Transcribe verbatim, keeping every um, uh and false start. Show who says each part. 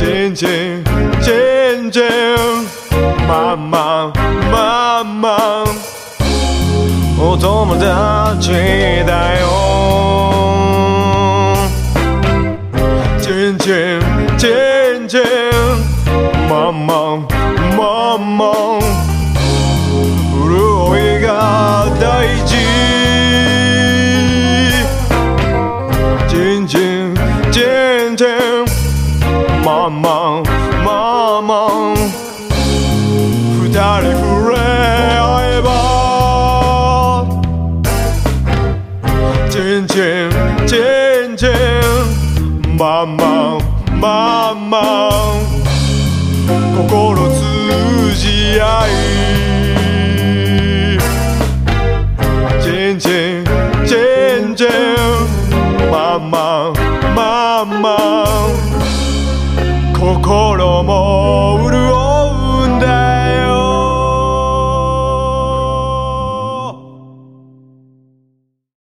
Speaker 1: 全然全然まんまんまんまんお友達だよ。全然全然まんまんまんまん潤いが大事。全然全然まんまんまんまん二人触れ合えば全然全然まんまんまんまん心通じ合い全然全然まんまんまんまん心も潤